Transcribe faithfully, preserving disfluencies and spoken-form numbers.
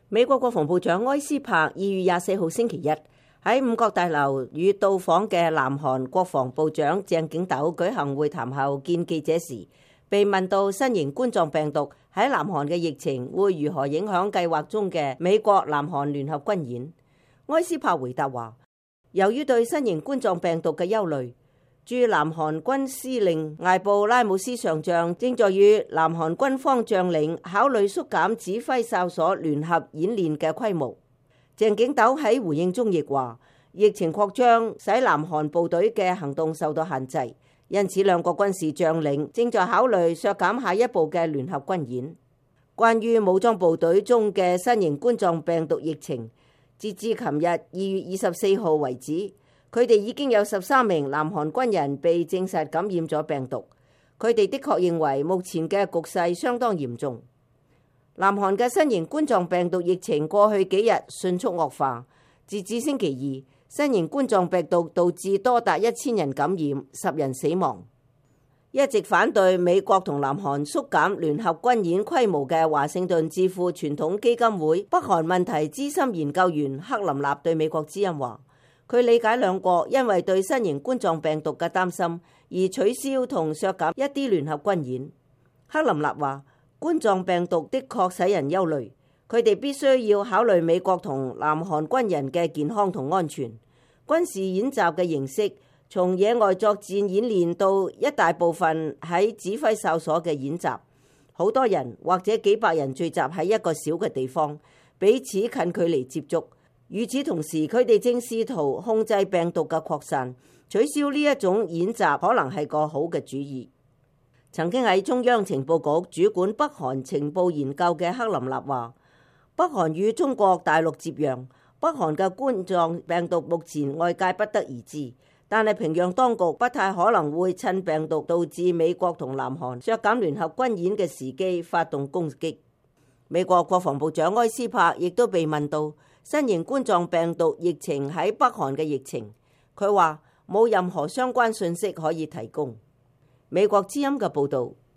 美國國防部長埃斯珀二月廿四號星期一喺五角大樓與到訪嘅南韓國防部長鄭景斗舉行會談後見記者時，被問到新型冠狀病毒喺南韓嘅疫情會如何影響計劃中嘅美國南韓聯合軍演，埃斯珀回答話：由於對新型冠狀病毒嘅憂慮，駐南韓軍司令艾布拉姆斯上將正在與南韓軍方將領考慮縮減指揮哨所聯合演練嘅規模。鄭景斗喺回應中亦話，疫情擴張使南韓部隊嘅行動受到限制，因此兩國軍事將領正在考慮削減下一步嘅聯合軍演。關於武裝部隊中嘅新型冠狀病毒疫情，截至琴日二月二十四號為止，佢哋已經有十三名南韓軍人被證實感染咗病毒。佢哋的確認為目前嘅局勢相當嚴重。南韓嘅新型冠狀病毒疫情過去幾日迅速惡化，截至星期二，新型冠狀病毒導致多達一千人感染，十人死亡。一直反對美國同南韓縮減聯合軍演規模嘅華盛頓智庫傳統基金會北韓問題資深研究員克林納對美國之音話，佢理解兩國因為對新型冠狀病毒嘅擔心而取消同削減一啲聯合軍演。克林納話，冠狀病毒的確使人憂慮，佢哋必須要考慮美國同南韓軍人嘅健康同安全。軍事演習嘅形式從野外作戰演練到一大部分喺指揮哨所嘅演習，好多人或者幾百人聚集喺一個小嘅地方，彼此近距離接觸。與此同時，佢哋正試圖控制病毒嘅擴散。取消呢一種演習可能係個好嘅主意。曾經喺中央情報局主管北韓情報研究嘅克林納話，北韓與中國大陸接壤，北韓嘅冠狀病毒目前外界不得而知。但係平壤當局不太可能會趁病毒導致美國同南韓削減聯合軍演嘅時機發動攻擊。美國國防部長埃斯珀亦都被問到新型冠狀病毒疫情喺北韓嘅疫情，佢話冇任何相關信息可以提供。美國之音嘅報導。